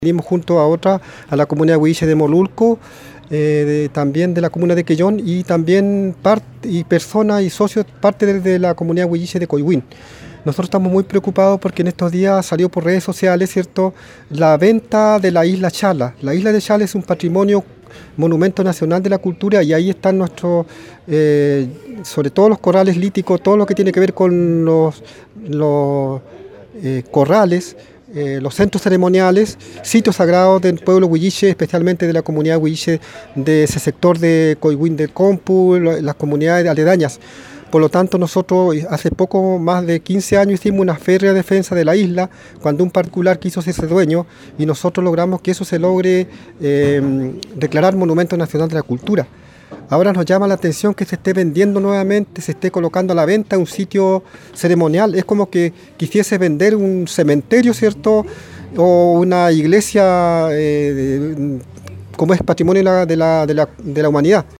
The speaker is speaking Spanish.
Venimos junto a a la comunidad huilliche de Molulco, también de la comuna de Quellón y también personas y socios, parte de la comunidad huilliche de Coihuín. Nosotros estamos muy preocupados porque en estos días salió por redes sociales, ¿cierto?, la venta de la isla Chala. La isla de Chala es un patrimonio, monumento nacional de la cultura, y ahí están nuestros, sobre todo los corrales líticos, todo lo que tiene que ver con los corrales, los centros ceremoniales, sitios sagrados del pueblo huilliche, especialmente de la comunidad huilliche de ese sector de Coihuín del Compu, las comunidades aledañas. Por lo tanto, nosotros hace poco, más de 15 años, hicimos una férrea defensa de la isla, cuando un particular quiso hacerse dueño, y nosotros logramos que eso se logre declarar Monumento Nacional de la Cultura. Ahora nos llama la atención que se esté vendiendo nuevamente, se esté colocando a la venta un sitio ceremonial. Es como que quisiese vender un cementerio, ¿cierto?, o una iglesia como es patrimonio de la humanidad.